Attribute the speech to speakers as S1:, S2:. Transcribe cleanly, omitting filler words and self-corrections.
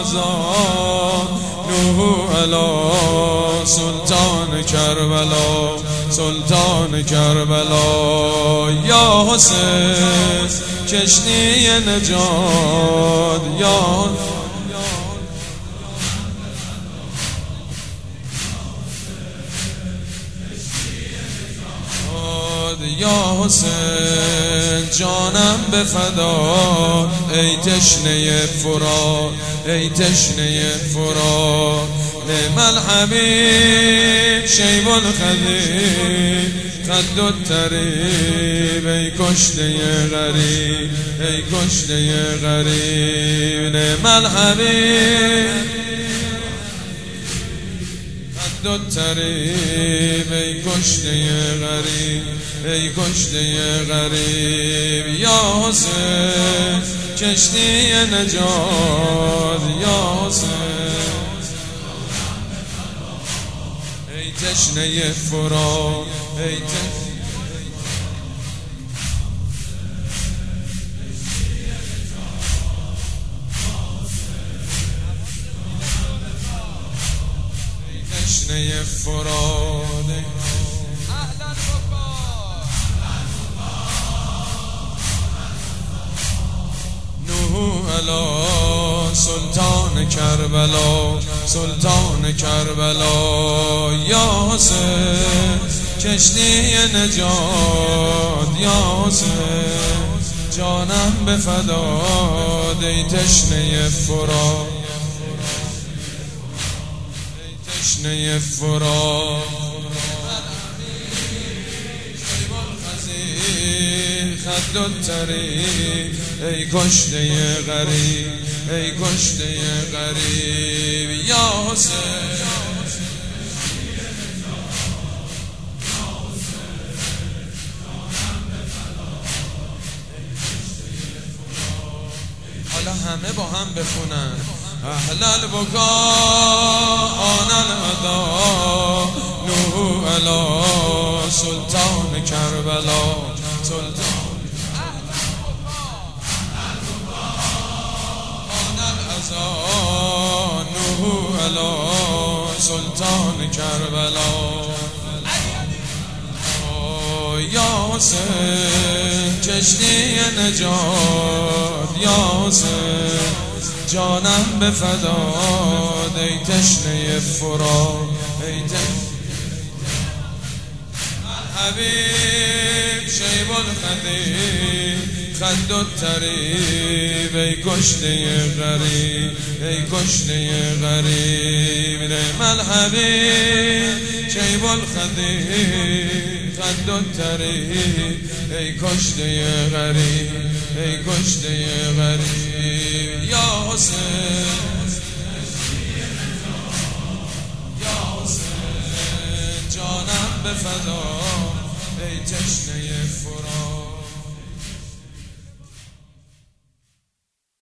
S1: الازان نوح علی سلطان کربلا سلطان کربلا یا حسین کشتی نجات یا حسین جانم به فدا ای تشنه فرات ای تشنه فرات نعم الحبیب شیب الخدیب خد الطریب ای کشته غریب ای کشته غریب نعم الحبیب خد الطریب ای کشته غریب ای کشته غریب یا حسین کشتی نجات یا حسین ای تشنه فرات ای تشنه فرات علی سلطان کربلا سلطان کربلا یا حسین کشتی نجات یا حسین جانم به فدا ای تشنه فرات ای تشنه فرات خد الطریب ای کشته غریب ای کشته غریب یا حسین حالا همه با هم بخونن اهل البکا آن الادا نوح علی سلطان کربلا سلطان نوح علی سلطان کربلا یا حسین کشتی نجات یا حسین جانم به فدا ای تشنه فرات ای حبیب شیب الخدیب خد الطریب ای کشته غریب ای کشته غریب نعم الحبیب شیب الخدیب خد الطریب ای کشته غریب ای کشته غریب یا حسین یا حسین جانم به فدا ای تشنه فرات